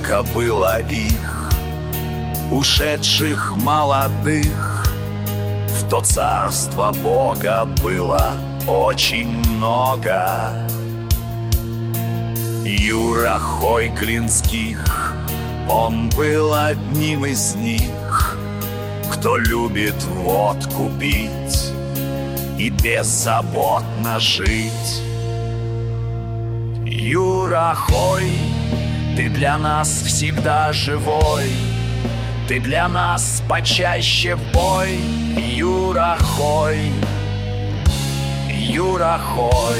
Сколько было их, ушедших молодых, в то царство Бога было очень много. Юра Хойклинских, он был одним из них, кто любит водку пить и беззаботно жить. Юра Хой, ты для нас всегда живой, ты для нас почаще в бой. Юра Хой, Юра Хой.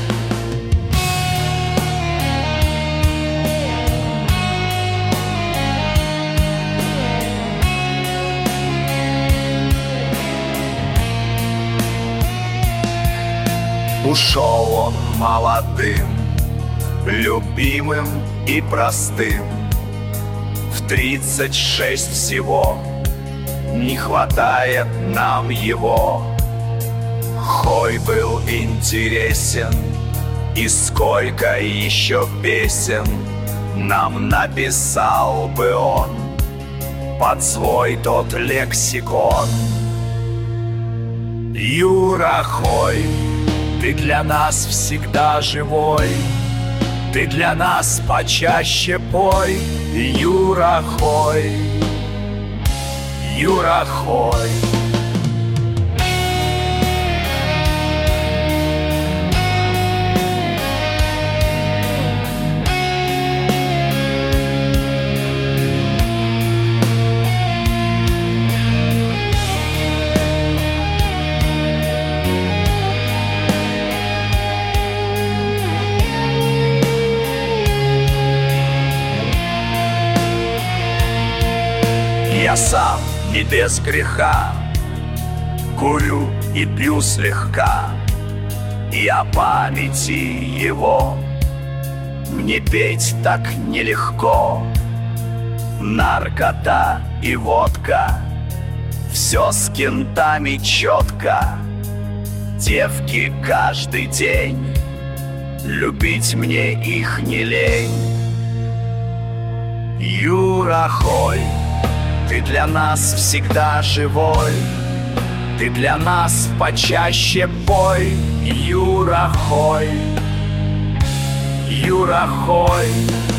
Ушел он молодым, любимым и простым. В 36 всего не хватает нам его. Хой был интересен, и сколько еще песен нам написал бы он под свой тот лексикон. Юра Хой, ты для нас всегда живой, ты для нас почаще пой. Юра Хой, Юра Хой. Я сам не без греха, курю и пью слегка, и о памяти его мне петь так нелегко. Наркота и водка, все с кентами четко, девки каждый день, любить мне их не лень. Юра Хой, ты для нас всегда живой, ты для нас почаще пой. Юра Хой, Юра Хой.